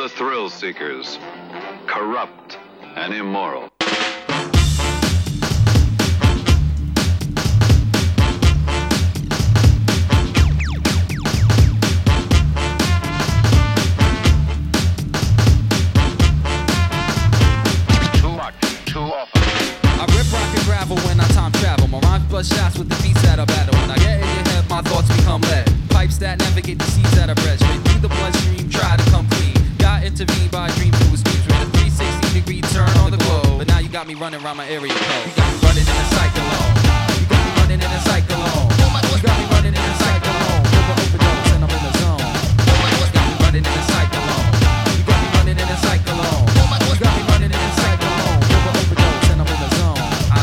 the thrill seekers, corrupt and immoral. When I time travel, my rhymes bust shots with the beats that I battle. When I get in your head, my thoughts become lead. Pipes that navigate the seas that I bred. Straight through the bloodstream, try to come clean. Got intervened by a dream through a speech with a 360-degree turn on the globe. But now you got me running around my area code. You got me running in a cyclone. You got me running in a cyclone. You got me running in a cyclone. Overdose and I'm in the zone. You got me running in a cyclone. You got me running in a cyclone. You got me running in a cyclone. Overdose and I'm in the zone.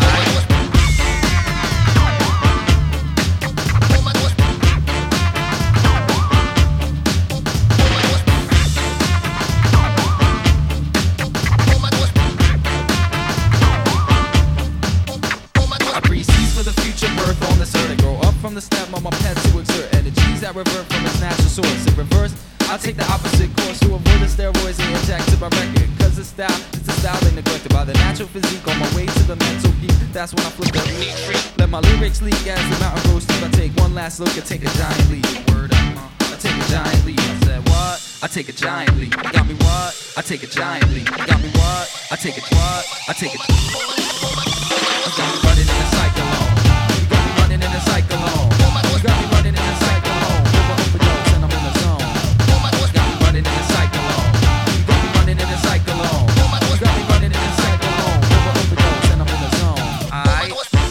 From the stem of my pen to exert energies that revert from its natural source. In reverse, I take the opposite course to avoid the steroids and inject to my record. Cause the style is the style they neglected by the natural physique on my way to the mental peak. That's when I flip the neat freak. Let my lyrics leak as the mountain grows steep. I take one last look and take a giant leap. Word up, I take a giant leap. I said what? I take a giant leap. You got me what? I take a giant leap. You got me what? I take a what? I take a. I got me running in a cyclone. You got me running in a cyclone. You got me running in a cyclone. Overdose and I'm in the zone. You got me running in a cyclone. You got me running in a cyclone. You got me running in a cyclone. Overdose and I'm in the zone. Aight.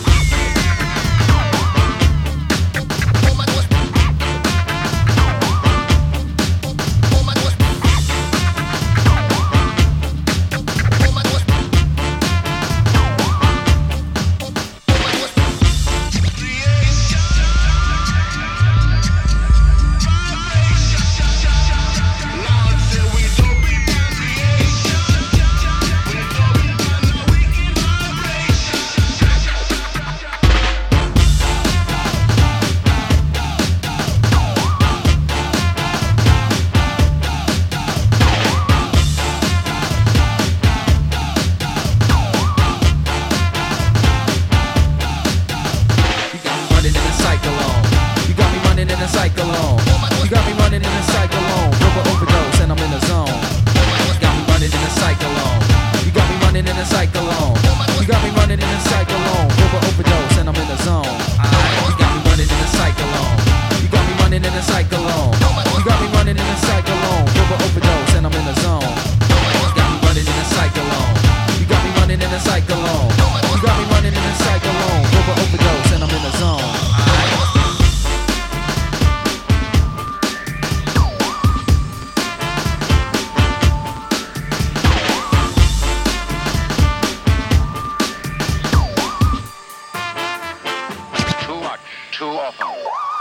Cyclone. You got me running in a cyclone. Overdose and I'm in the zone. You got me running in a cyclone. You got me running in a cyclone. You got me running in a cyclone. Overdose and I'm in the zone. You got me running in a cyclone. You got me running in a cyclone. You got me running in a cyclone. Overdose and I'm in the zone. You got me running in a cyclone. You got me running in a cyclone. You got me running in a cyclone. Overdose and I'm in the zone. Too often.